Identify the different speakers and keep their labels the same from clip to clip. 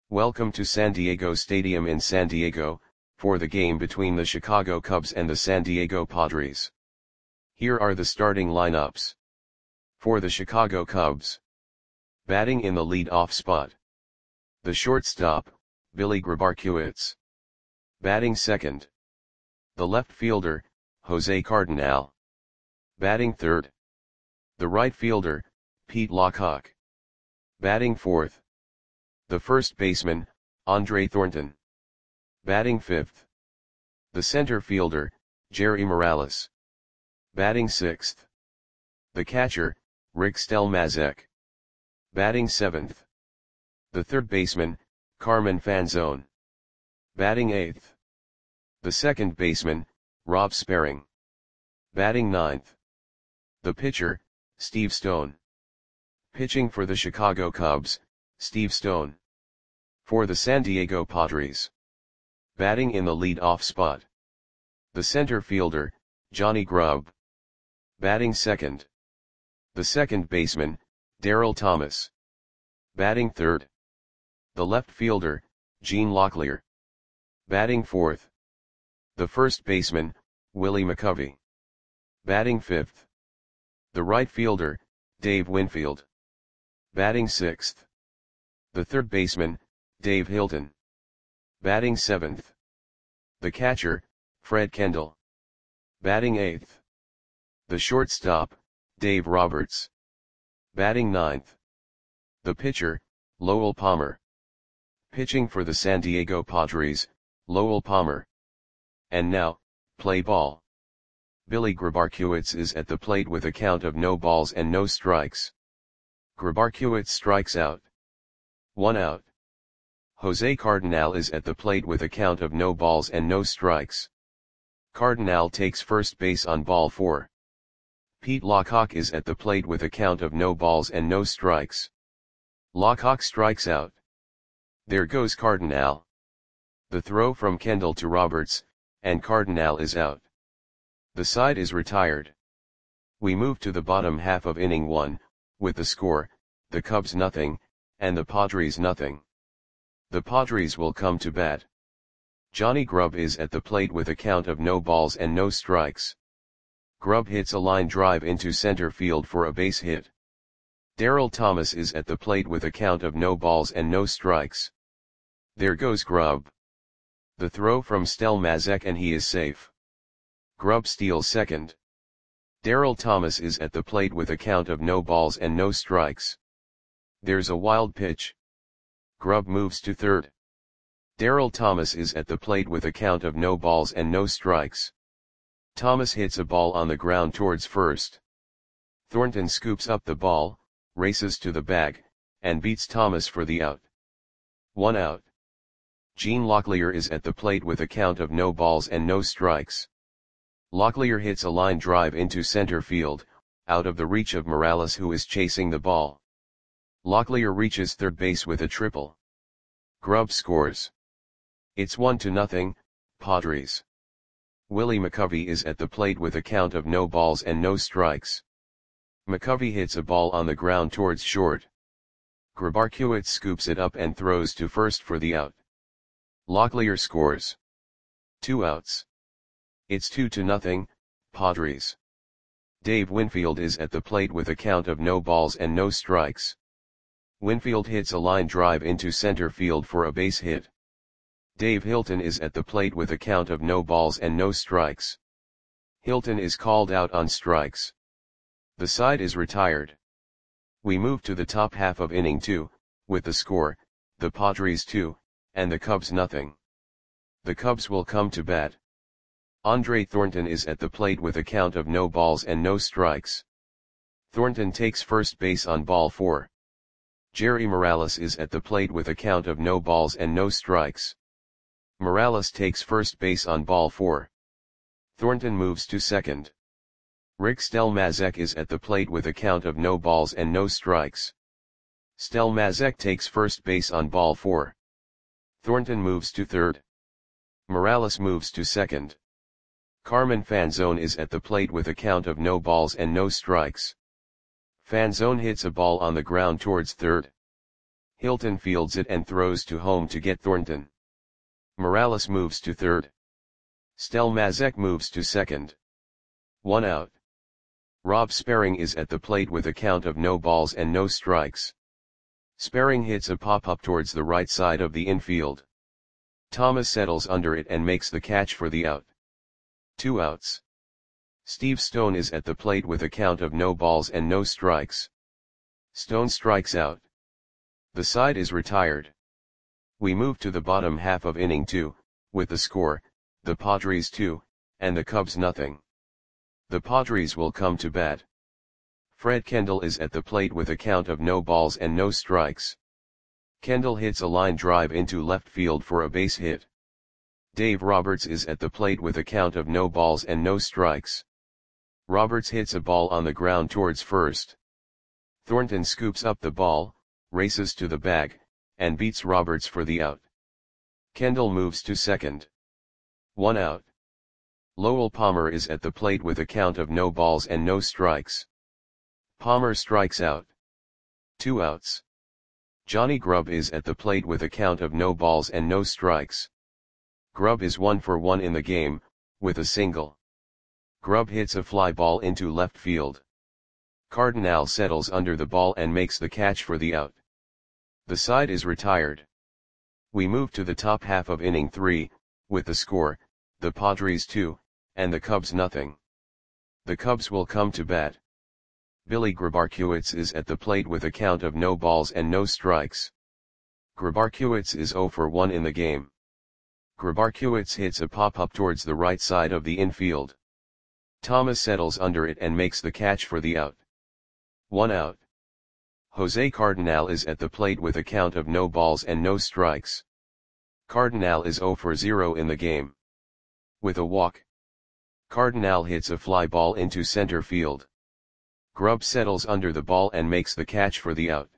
Speaker 1: Welcome to San Diego Stadium in San Diego, for the game between the Chicago Cubs and the San Diego Padres. Here are the starting lineups. For the Chicago Cubs. Batting in the lead-off spot. The shortstop, Billy Grabarkewitz. Batting second. The left fielder, Jose Cardinal. Batting third. The right fielder, Pete Lockhart. Batting fourth. The first baseman, Andre Thornton. Batting fifth. The center fielder, Jerry Morales. Batting sixth. The catcher, Rick Stelmazek. Batting seventh. The third baseman, Carmen Fanzone. Batting eighth. The second baseman, Rob Sparring. Batting ninth. The pitcher, Steve Stone. Pitching for the Chicago Cubs, Steve Stone. For the San Diego Padres. Batting in the lead-off spot. The center fielder, Johnny Grubb. Batting second. The second baseman, Darryl Thomas. Batting third. The left fielder, Gene Locklear. Batting fourth. The first baseman, Willie McCovey. Batting fifth. The right fielder, Dave Winfield. Batting sixth. The third baseman, Dave Hilton. Batting seventh. The catcher, Fred Kendall. Batting eighth. The shortstop, Dave Roberts. Batting ninth. The pitcher, Lowell Palmer. Pitching for the San Diego Padres, Lowell Palmer. And now, play ball. Billy Grabarkewitz is at the plate with a count of no balls and no strikes. Grabarkewitz strikes out. 1 out. Jose Cardinal is at the plate with a count of no balls and no strikes. Cardinal takes first base on ball 4. Pete Lockhart is at the plate with a count of no balls and no strikes. Lockhart strikes out. There goes Cardinal. The throw from Kendall to Roberts, and Cardinal is out. The side is retired. We move to the bottom half of inning 1, with the score, the Cubs nothing, and the Padres nothing. The Padres will come to bat. Johnny Grubb is at the plate with a count of no balls and no strikes. Grubb hits a line drive into center field for a base hit. Darryl Thomas is at the plate with a count of no balls and no strikes. There goes Grubb. The throw from Stelmazek and he is safe. Grubb steals second. Darryl Thomas is at the plate with a count of no balls and no strikes. There's a wild pitch. Grubb moves to third. Darryl Thomas is at the plate with a count of no balls and no strikes. Thomas hits a ball on the ground towards first. Thornton scoops up the ball, races to the bag, and beats Thomas for the out. 1 out. Gene Locklear is at the plate with a count of no balls and no strikes. Locklear hits a line drive into center field, out of the reach of Morales who is chasing the ball. Locklear reaches third base with a triple. Grubb scores. It's 1-0, Padres. Willie McCovey is at the plate with a count of no balls and no strikes. McCovey hits a ball on the ground towards short. Grabarkewitz scoops it up and throws to first for the out. Locklear scores. 2 outs. It's 2-0, Padres. Dave Winfield is at the plate with a count of no balls and no strikes. Winfield hits a line drive into center field for a base hit. Dave Hilton is at the plate with a count of no balls and no strikes. Hilton is called out on strikes. The side is retired. We move to the top half of inning 2, with the score, the Padres 2, and the Cubs nothing. The Cubs will come to bat. Andre Thornton is at the plate with a count of no balls and no strikes. Thornton takes first base on ball 4. Jerry Morales is at the plate with a count of no balls and no strikes. Morales takes first base on ball 4. Thornton moves to second. Rick Stelmazek is at the plate with a count of no balls and no strikes. Stelmazek takes first base on ball 4. Thornton moves to third. Morales moves to second. Carmen Fanzone is at the plate with a count of no balls and no strikes. Fanzone hits a ball on the ground towards third. Hilton fields it and throws to home to get Thornton. Morales moves to third. Stelmazek moves to second. 1 out. Rob Sperring is at the plate with a count of no balls and no strikes. Sperring hits a pop-up towards the right side of the infield. Thomas settles under it and makes the catch for the out. 2 outs. Steve Stone is at the plate with a count of no balls and no strikes. Stone strikes out. The side is retired. We move to the bottom half of inning 2, with the score, the Padres 2, and the Cubs nothing. The Padres will come to bat. Fred Kendall is at the plate with a count of no balls and no strikes. Kendall hits a line drive into left field for a base hit. Dave Roberts is at the plate with a count of no balls and no strikes. Roberts hits a ball on the ground towards first. Thornton scoops up the ball, races to the bag, and beats Roberts for the out. Kendall moves to second. 1 out. Lowell Palmer is at the plate with a count of no balls and no strikes. Palmer strikes out. 2 outs. Johnny Grubb is at the plate with a count of no balls and no strikes. Grubb is 1 for 1 in the game, with a single. Grubb hits a fly ball into left field. Cardinal settles under the ball and makes the catch for the out. The side is retired. We move to the top half of inning 3, with the score, the Padres 2, and the Cubs nothing. The Cubs will come to bat. Billy Grabarkiewicz is at the plate with a count of no balls and no strikes. Grabarkiewicz is 0 for 1 in the game. Grabarkiewicz hits a pop-up towards the right side of the infield. Thomas settles under it and makes the catch for the out. 1 out. Jose Cardinal is at the plate with a count of no balls and no strikes. Cardinal is 0 for 0 in the game. With a walk. Cardinal hits a fly ball into center field. Grubb settles under the ball and makes the catch for the out.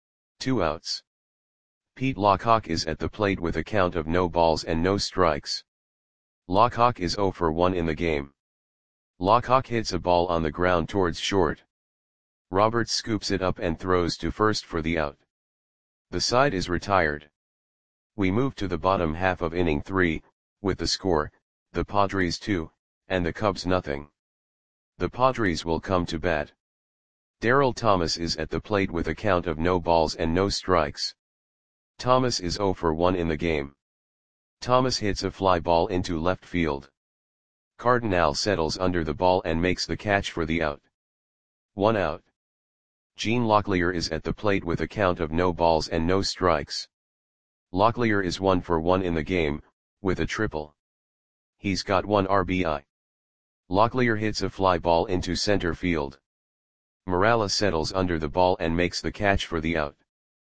Speaker 1: 2 outs. Pete Lockhawk is at the plate with a count of no balls and no strikes. Lockhawk is 0 for 1 in the game. Lockhawk hits a ball on the ground towards short. Roberts scoops it up and throws to first for the out. The side is retired. We move to the bottom half of inning 3, with the score, the Padres 2, and the Cubs nothing. The Padres will come to bat. Darryl Thomas is at the plate with a count of no balls and no strikes. Thomas is 0 for 1 in the game. Thomas hits a fly ball into left field. Cardinal settles under the ball and makes the catch for the out. 1 out. Gene Locklear is at the plate with a count of no balls and no strikes. Locklear is 1 for 1 in the game, with a triple. He's got 1 RBI. Locklear hits a fly ball into center field. Morales settles under the ball and makes the catch for the out.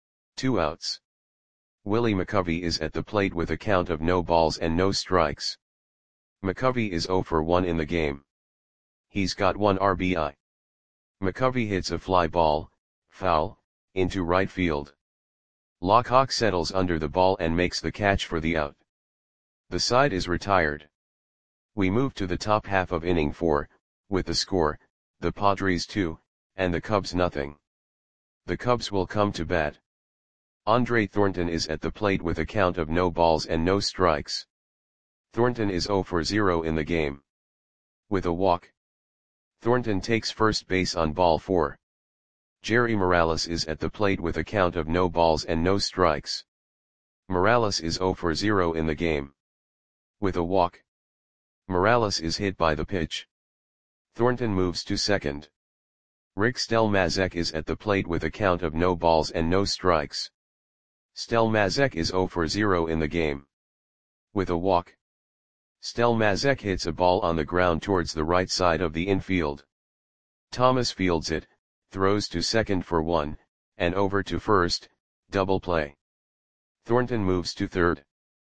Speaker 1: 2 outs. Willie McCovey is at the plate with a count of no balls and no strikes. McCovey is 0 for 1 in the game. He's got 1 RBI. McCovey hits a fly ball, foul, into right field. Lockhawk settles under the ball and makes the catch for the out. The side is retired. We move to the top half of inning 4, with the score, the Padres 2, and the Cubs nothing. The Cubs will come to bat. Andre Thornton is at the plate with a count of no balls and no strikes. Thornton is 0 for 0 in the game. With a walk. Thornton takes first base on ball 4. Jerry Morales is at the plate with a count of no balls and no strikes. Morales is 0 for 0 in the game. With a walk. Morales is hit by the pitch. Thornton moves to second. Rick Stelmazek is at the plate with a count of no balls and no strikes. Stelmazek is 0 for 0 in the game. With a walk. Stelmazek hits a ball on the ground towards the right side of the infield. Thomas fields it, throws to second for 1, and over to first, double play. Thornton moves to third.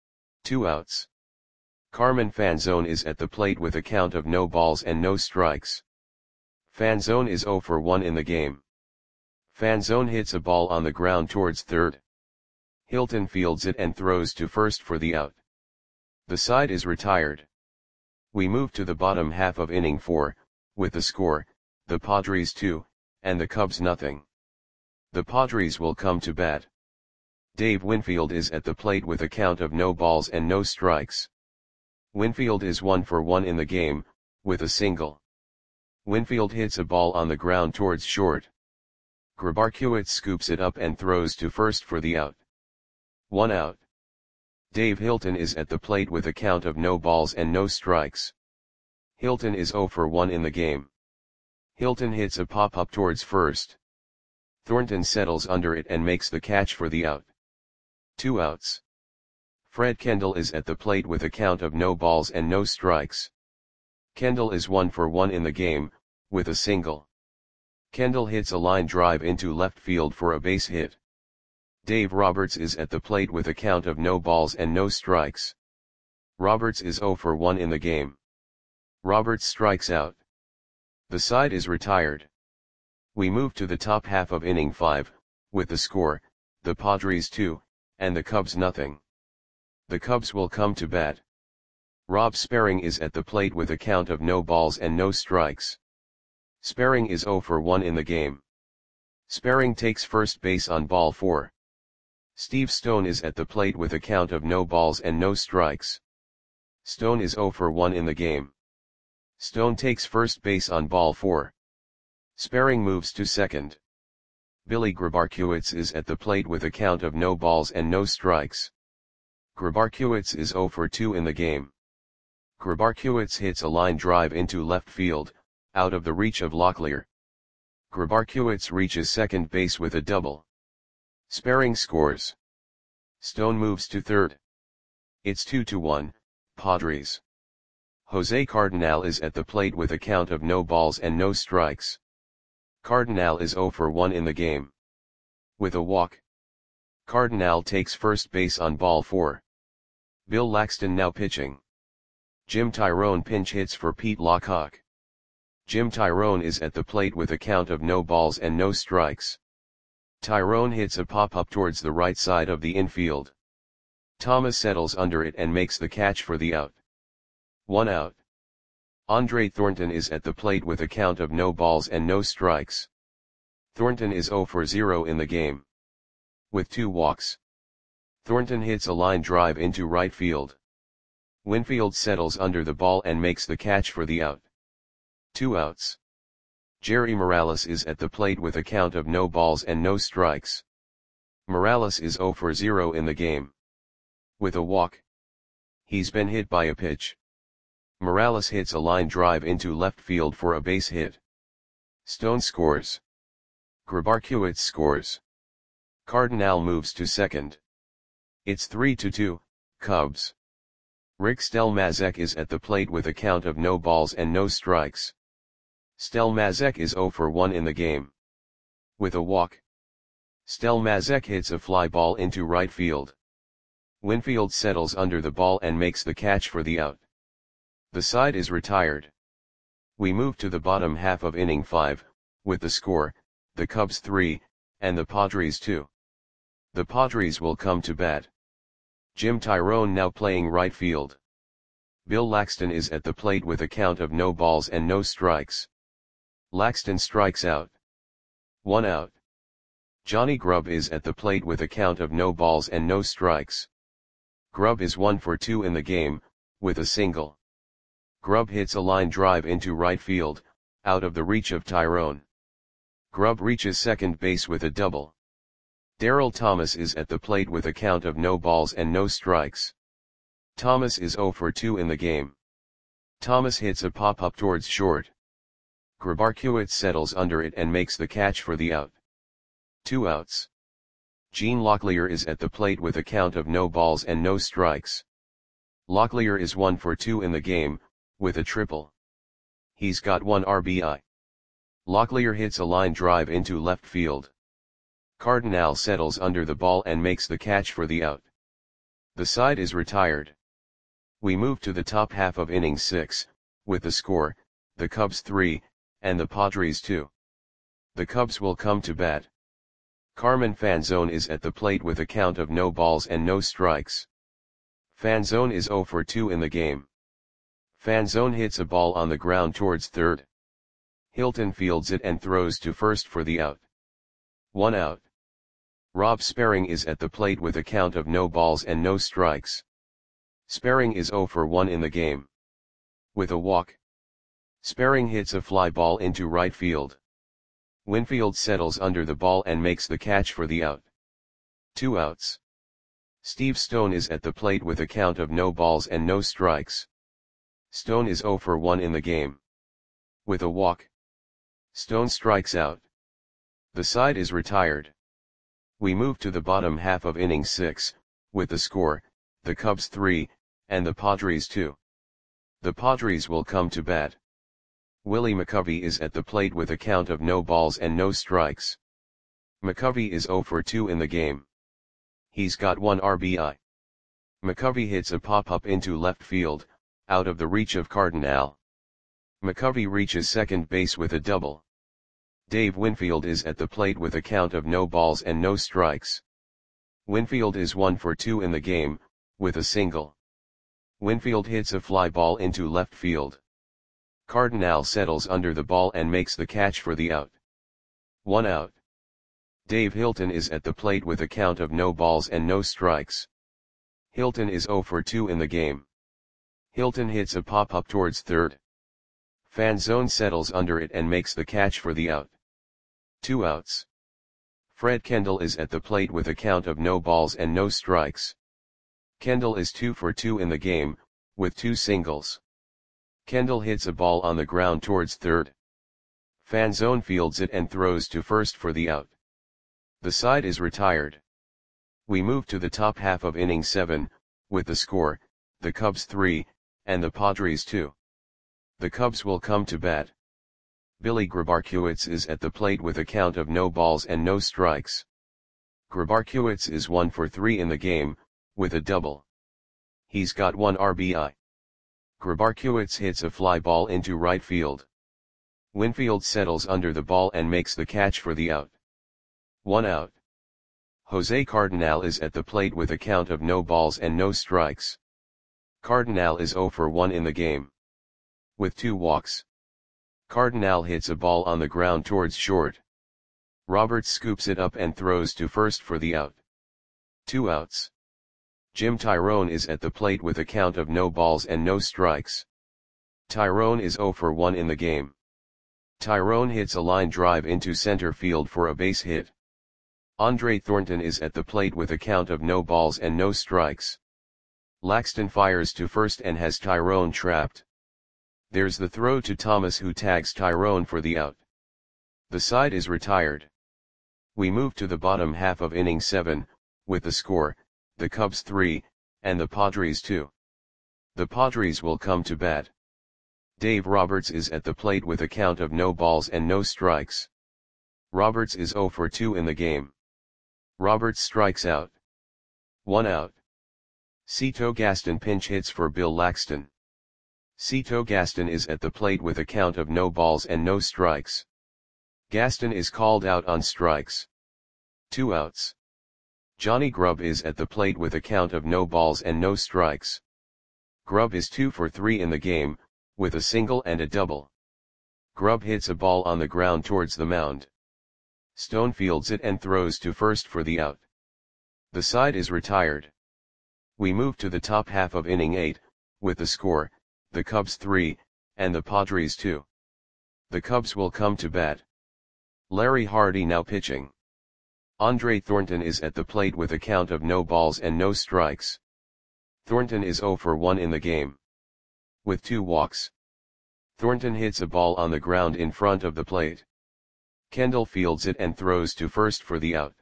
Speaker 1: 2 outs. Carmen Fanzone is at the plate with a count of no balls and no strikes. Fanzone is 0 for 1 in the game. Fanzone hits a ball on the ground towards third. Hilton fields it and throws to first for the out. The side is retired. We move to the bottom half of inning 4, with the score, the Padres 2, and the Cubs nothing. The Padres will come to bat. Dave Winfield is at the plate with a count of no balls and no strikes. Winfield is 1 for 1 in the game, with a single. Winfield hits a ball on the ground towards short. Grabarkiewicz scoops it up and throws to first for the out. 1 out. Dave Hilton is at the plate with a count of no balls and no strikes. Hilton is 0 for 1 in the game. Hilton hits a pop-up towards first. Thornton settles under it and makes the catch for the out. 2 outs. Fred Kendall is at the plate with a count of no balls and no strikes. Kendall is 1 for 1 in the game, with a single. Kendall hits a line drive into left field for a base hit. Dave Roberts is at the plate with a count of no balls and no strikes. Roberts is 0 for 1 in the game. Roberts strikes out. The side is retired. We move to the top half of inning 5, with the score, the Padres 2, and the Cubs nothing. The Cubs will come to bat. Rob Sparring is at the plate with a count of no balls and no strikes. Sparring is 0 for 1 in the game. Sparring takes first base on ball 4. Steve Stone is at the plate with a count of no balls and no strikes. Stone is 0 for 1 in the game. Stone takes first base on ball 4. Sparring moves to second. Billy Grabarkiewicz is at the plate with a count of no balls and no strikes. Grabarkiewicz is 0 for 2 in the game. Grabarkiewicz hits a line drive into left field, out of the reach of Locklear. Grabarkiewicz reaches second base with a double. Sparring scores. Stone moves to third. It's 2-1, Padres. Jose Cardinal is at the plate with a count of no balls and no strikes. Cardinal is 0 for 1 in the game. With a walk. Cardinal takes first base on ball 4. Bill Laxton now pitching. Jim Tyrone pinch hits for Pete Lockhawk. Jim Tyrone is at the plate with a count of no balls and no strikes. Tyrone hits a pop-up towards the right side of the infield. Thomas settles under it and makes the catch for the out. 1 out. Andre Thornton is at the plate with a count of no balls and no strikes. Thornton is 0 for 0 in the game. With 2 walks. Thornton hits a line drive into right field. Winfield settles under the ball and makes the catch for the out. 2 outs. Jerry Morales is at the plate with a count of no balls and no strikes. Morales is 0 for 0 in the game. With a walk. He's been hit by a pitch. Morales hits a line drive into left field for a base hit. Stone scores. Grabarkiewicz scores. Cardinal moves to second. It's 3-2, Cubs. Rick Stelmazek is at the plate with a count of no balls and no strikes. Stelmazek is 0 for 1 in the game. With a walk. Stelmazek hits a fly ball into right field. Winfield settles under the ball and makes the catch for the out. The side is retired. We move to the bottom half of inning 5, with the score, the Cubs 3, and the Padres 2. The Padres will come to bat. Jim Tyrone now playing right field. Bill Laxton is at the plate with a count of no balls and no strikes. Laxton strikes out. 1 out. Johnny Grubb is at the plate with a count of no balls and no strikes. Grubb is 1 for 2 in the game, with a single. Grubb hits a line drive into right field, out of the reach of Tyrone. Grubb reaches second base with a double. Darryl Thomas is at the plate with a count of no balls and no strikes. Thomas is 0 for 2 in the game. Thomas hits a pop-up towards short. Grabarkiewicz settles under it and makes the catch for the out. 2 outs. Gene Locklear is at the plate with a count of no balls and no strikes. Locklear is 1 for 2 in the game, with a triple. He's got 1 RBI. Locklear hits a line drive into left field. Cardinal settles under the ball and makes the catch for the out. The side is retired. We move to the top half of inning 6, with the score, the Cubs 3, and the Padres 2. The Cubs will come to bat. Carmen Fanzone is at the plate with a count of no balls and no strikes. Fanzone is 0 for 2 in the game. Fanzone hits a ball on the ground towards third. Hilton fields it and throws to first for the out. 1 out. Rob Sperring is at the plate with a count of no balls and no strikes. Sperring is 0 for 1 in the game. With a walk, Sperring hits a fly ball into right field. Winfield settles under the ball and makes the catch for the out. 2 outs. Steve Stone is at the plate with a count of no balls and no strikes. Stone is 0 for 1 in the game. With a walk, Stone strikes out. The side is retired. We move to the bottom half of inning 6, with the score, the Cubs 3, and the Padres 2. The Padres will come to bat. Willie McCovey is at the plate with a count of no balls and no strikes. McCovey is 0 for 2 in the game. He's got 1 RBI. McCovey hits a pop-up into left field, out of the reach of Cardinal. McCovey reaches second base with a double. Dave Winfield is at the plate with a count of no balls and no strikes. Winfield is 1 for 2 in the game, with a single. Winfield hits a fly ball into left field. Cardinal settles under the ball and makes the catch for the out. 1 out. Dave Hilton is at the plate with a count of no balls and no strikes. Hilton is 0 for 2 in the game. Hilton hits a pop-up towards third. Fanzone settles under it and makes the catch for the out. 2 outs. Fred Kendall is at the plate with a count of no balls and no strikes. Kendall is 2 for 2 in the game, with 2 singles. Kendall hits a ball on the ground towards third. Fanzone fields it and throws to first for the out. The side is retired. We move to the top half of inning 7, with the score, the Cubs 3, and the Padres 2. The Cubs will come to bat. Billy Grabarkiewicz is at the plate with a count of no balls and no strikes. Grabarkiewicz is 1 for 3 in the game, with a double. He's got 1 RBI. Grabarkiewicz hits a fly ball into right field. Winfield settles under the ball and makes the catch for the out. 1 out. Jose Cardinal is at the plate with a count of no balls and no strikes. Cardinal is 0 for 1 in the game. With 2 walks, Cardinal hits a ball on the ground towards short. Roberts scoops it up and throws to first for the out. 2 outs. Jim Tyrone is at the plate with a count of no balls and no strikes. Tyrone is 0 for 1 in the game. Tyrone hits a line drive into center field for a base hit. Andre Thornton is at the plate with a count of no balls and no strikes. Laxton fires to first and has Tyrone trapped. There's the throw to Thomas, who tags Tyrone for the out. The side is retired. We move to the bottom half of inning 7, with the score, the Cubs 3, and the Padres 2. The Padres will come to bat. Dave Roberts is at the plate with a count of no balls and no strikes. Roberts is 0 for 2 in the game. Roberts strikes out. 1 out. Cito Gaston pinch hits for Bill Laxton. Cito Gaston is at the plate with a count of no balls and no strikes. Gaston is called out on strikes. 2 outs. Johnny Grubb is at the plate with a count of no balls and no strikes. Grubb is 2 for 3 in the game, with a single and a double. Grubb hits a ball on the ground towards the mound. Stone fields it and throws to first for the out. The side is retired. We move to the top half of inning 8, with the score, the Cubs 3, and the Padres 2. The Cubs will come to bat. Larry Hardy now pitching. Andre Thornton is at the plate with a count of no balls and no strikes. Thornton is 0 for 1 in the game. With 2 walks, Thornton hits a ball on the ground in front of the plate. Kendall fields it and throws to first for the out.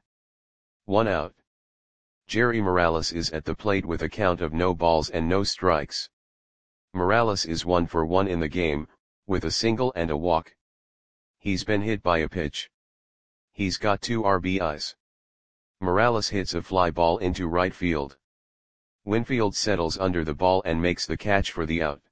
Speaker 1: 1 out. Jerry Morales is at the plate with a count of no balls and no strikes. Morales is 1 for 1 in the game, with a single and a walk. He's been hit by a pitch. He's got 2 RBIs. Morales hits a fly ball into right field. Winfield settles under the ball and makes the catch for the out.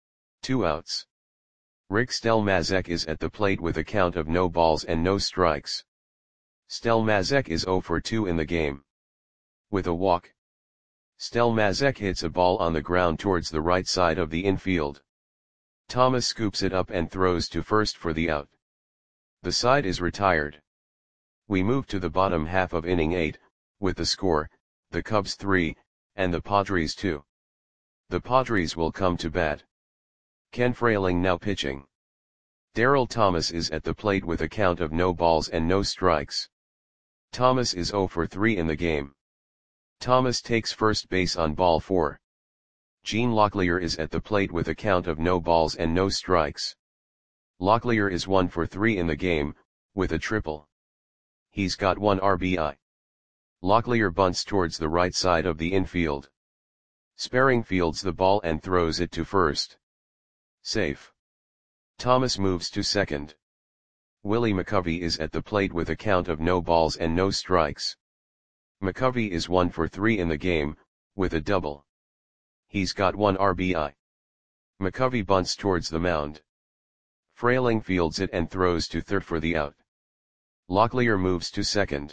Speaker 1: 2 outs. Rick Stelmazek is at the plate with a count of no balls and no strikes. Stelmazek is 0 for 2 in the game. With a walk, Stelmazek hits a ball on the ground towards the right side of the infield. Thomas scoops it up and throws to first for the out. The side is retired. We move to the bottom half of inning 8, with the score, the Cubs 3, and the Padres 2. The Padres will come to bat. Ken Frayling now pitching. Darryl Thomas is at the plate with a count of no balls and no strikes. Thomas is 0 for 3 in the game. Thomas takes first base on ball 4. Gene Locklear is at the plate with a count of no balls and no strikes. Locklear is 1 for 3 in the game, with a triple. He's got 1 RBI. Locklear bunts towards the right side of the infield. Sparring fields the ball and throws it to first. Safe. Thomas moves to second. Willie McCovey is at the plate with a count of no balls and no strikes. McCovey is 1 for 3 in the game, with a double. He's got 1 RBI. McCovey bunts towards the mound. Frayling fields it and throws to third for the out. Locklear moves to second.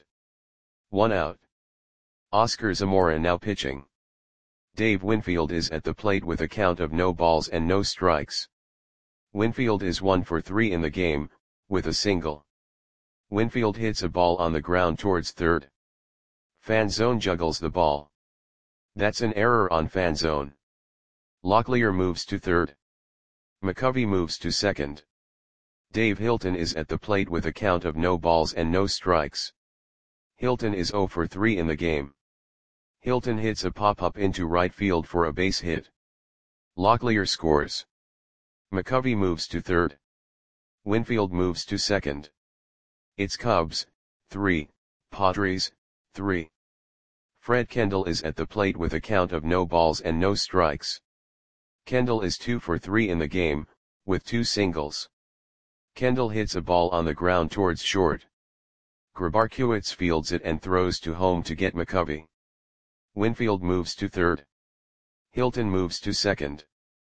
Speaker 1: 1 out. Oscar Zamora now pitching. Dave Winfield is at the plate with a count of no balls and no strikes. Winfield is 1 for 3 in the game, with a single. Winfield hits a ball on the ground towards third. Fanzone juggles the ball. That's an error on Fanzone. Locklear moves to third. McCovey moves to second. Dave Hilton is at the plate with a count of no balls and no strikes. Hilton is 0 for 3 in the game. Hilton hits a pop-up into right field for a base hit. Locklear scores. McCovey moves to third. Winfield moves to second. It's Cubs, 3, Padres, 3. Fred Kendall is at the plate with a count of no balls and no strikes. Kendall is 2 for 3 in the game, with 2 singles. Kendall hits a ball on the ground towards short. Grabarkiewicz fields it and throws to home to get McCovey. Winfield moves to third. Hilton moves to second.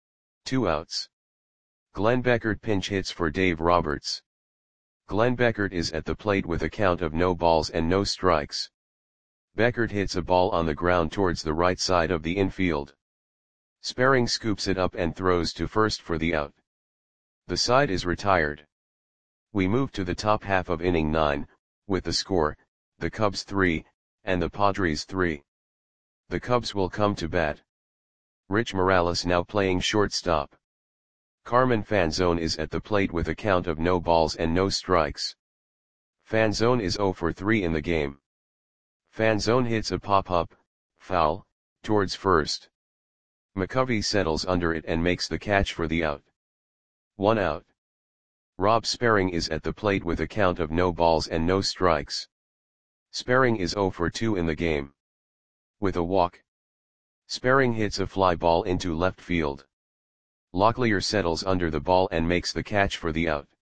Speaker 1: 2 outs. Glenn Beckert pinch hits for Dave Roberts. Glenn Beckert is at the plate with a count of no balls and no strikes. Beckert hits a ball on the ground towards the right side of the infield. Sparring scoops it up and throws to first for the out. The side is retired. We move to the top half of inning 9, with the score, the Cubs 3, and the Padres 3. The Cubs will come to bat. Rich Morales now playing shortstop. Carmen Fanzone is at the plate with a count of no balls and no strikes. Fanzone is 0 for 3 in the game. Fanzone hits a pop-up, foul, towards first. McCovey settles under it and makes the catch for the out. 1 out. Rob Sparring is at the plate with a count of no balls and no strikes. Sparring is 0 for 2 in the game. With a walk. Sparring hits a fly ball into left field. Locklear settles under the ball and makes the catch for the out.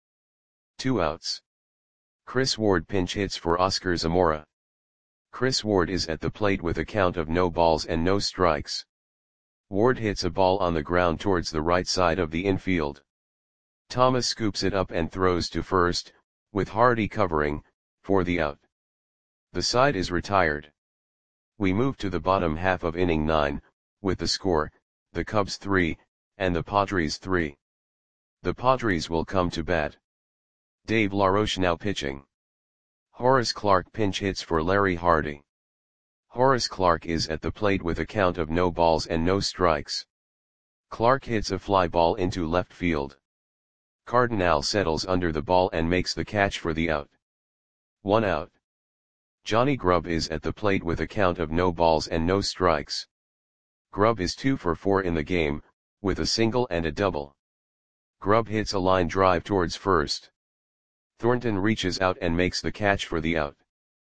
Speaker 1: 2 outs. Chris Ward pinch hits for Oscar Zamora. Chris Ward is at the plate with a count of no balls and no strikes. Ward hits a ball on the ground towards the right side of the infield. Thomas scoops it up and throws to first, with Hardy covering, for the out. The side is retired. We move to the bottom half of inning 9, with the score, the Cubs 3, and the Padres 3. The Padres will come to bat. Dave LaRoche now pitching. Horace Clarke pinch hits for Larry Hardy. Horace Clarke is at the plate with a count of no balls and no strikes. Clarke hits a fly ball into left field. Cardinal settles under the ball and makes the catch for the out. 1 out. Johnny Grubb is at the plate with a count of no balls and no strikes. Grubb is 2 for 4 in the game, with a single and a double. Grubb hits a line drive towards first. Thornton reaches out and makes the catch for the out.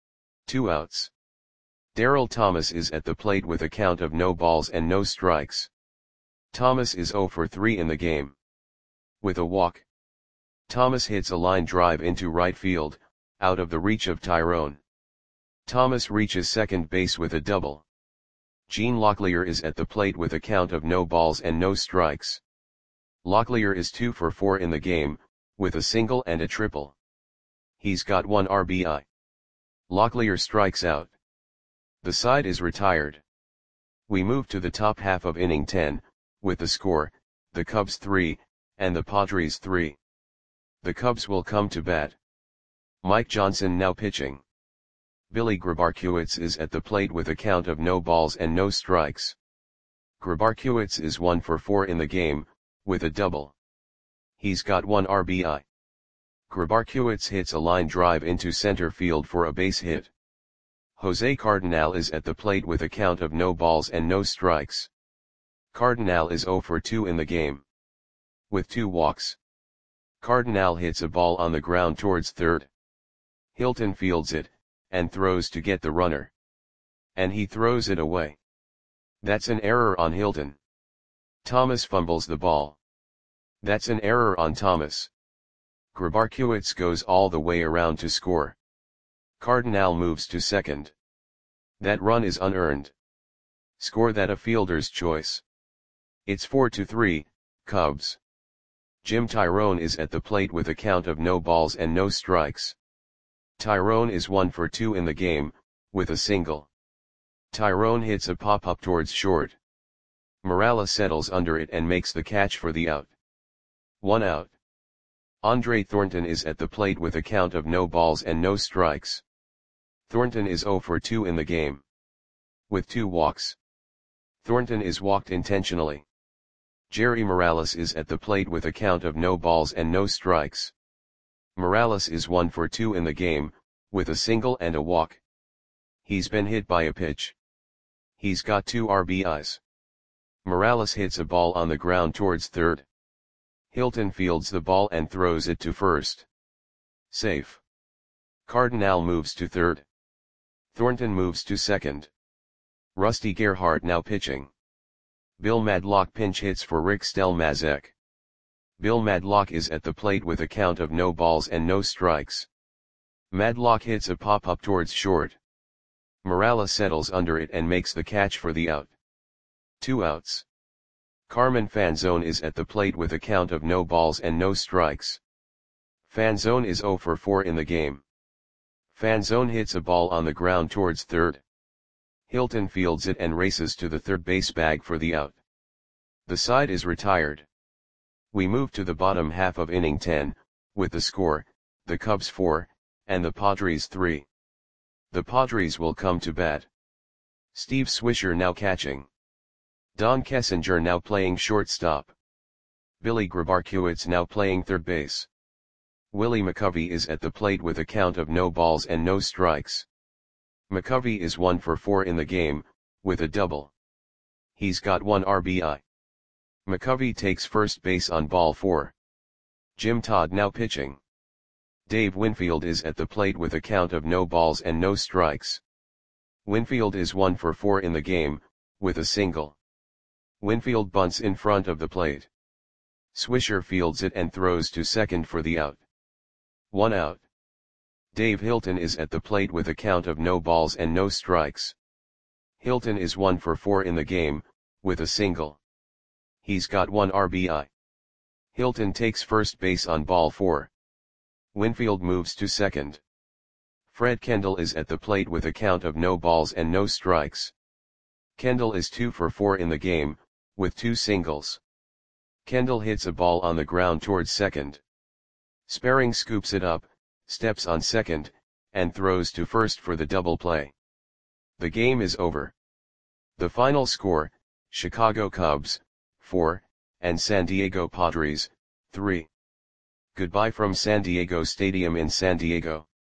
Speaker 1: 2 outs. Darryl Thomas is at the plate with a count of no balls and no strikes. Thomas is 0 for 3 in the game. With a walk. Thomas hits a line drive into right field, out of the reach of Tyrone. Thomas reaches second base with a double. Gene Locklear is at the plate with a count of no balls and no strikes. Locklear is 2 for 4 in the game, with a single and a triple. He's got 1 RBI. Locklear strikes out. The side is retired. We move to the top half of inning 10, with the score, the Cubs 3, and the Padres 3. The Cubs will come to bat. Mike Johnson now pitching. Billy Grabarkiewicz is at the plate with a count of no balls and no strikes. Grabarkiewicz is 1 for 4 in the game, with a double. He's got 1 RBI. Grabarkiewicz hits a line drive into center field for a base hit. Jose Cardenal is at the plate with a count of no balls and no strikes. Cardenal is 0 for 2 in the game, with 2 walks. Cardenal hits a ball on the ground towards third. Hilton fields it, and throws to get the runner. And he throws it away. That's an error on Hilton. Thomas fumbles the ball. That's an error on Thomas. Grabarkiewicz goes all the way around to score. Cardenal moves to second. That run is unearned. Score that a fielder's choice. It's 4-3, Cubs. Jim Tyrone is at the plate with a count of no balls and no strikes. Tyrone is 1 for 2 in the game, with a single. Tyrone hits a pop-up towards short. Morales settles under it and makes the catch for the out. 1 out. Andre Thornton is at the plate with a count of no balls and no strikes. Thornton is 0 for 2 in the game, with 2 walks. Thornton is walked intentionally. Jerry Morales is at the plate with a count of no balls and no strikes. Morales is 1 for 2 in the game, with a single and a walk. He's been hit by a pitch. He's got 2 RBIs. Morales hits a ball on the ground towards third. Hilton fields the ball and throws it to first. Safe. Cardenal moves to third. Thornton moves to second. Rusty Gerhardt now pitching. Bill Madlock pinch hits for Rick Stelmazek. Bill Madlock is at the plate with a count of no balls and no strikes. Madlock hits a pop-up towards short. Morales settles under it and makes the catch for the out. 2 outs. Carmen Fanzone is at the plate with a count of no balls and no strikes. Fanzone is 0 for 4 in the game. Fanzone hits a ball on the ground towards third. Hilton fields it and races to the third base bag for the out. The side is retired. We move to the bottom half of inning 10, with the score, the Cubs 4, and the Padres 3. The Padres will come to bat. Steve Swisher now catching. Don Kessinger now playing shortstop. Billy Grabarkiewicz now playing third base. Willie McCovey is at the plate with a count of no balls and no strikes. McCovey is 1 for 4 in the game, with a double. He's got 1 RBI. McCovey takes first base on ball 4. Jim Todd now pitching. Dave Winfield is at the plate with a count of no balls and no strikes. Winfield is 1 for 4 in the game, with a single. Winfield bunts in front of the plate. Swisher fields it and throws to second for the out. 1 out. Dave Hilton is at the plate with a count of no balls and no strikes. Hilton is 1 for 4 in the game, with a single. He's got 1 RBI. Hilton takes first base on ball 4. Winfield moves to second. Fred Kendall is at the plate with a count of no balls and no strikes. Kendall is 2 for 4 in the game, with 2 singles. Kendall hits a ball on the ground towards second. Sperring scoops it up, steps on second, and throws to first for the double play. The game is over. The final score, Chicago Cubs, 4, and San Diego Padres, 3. Goodbye from San Diego Stadium in San Diego.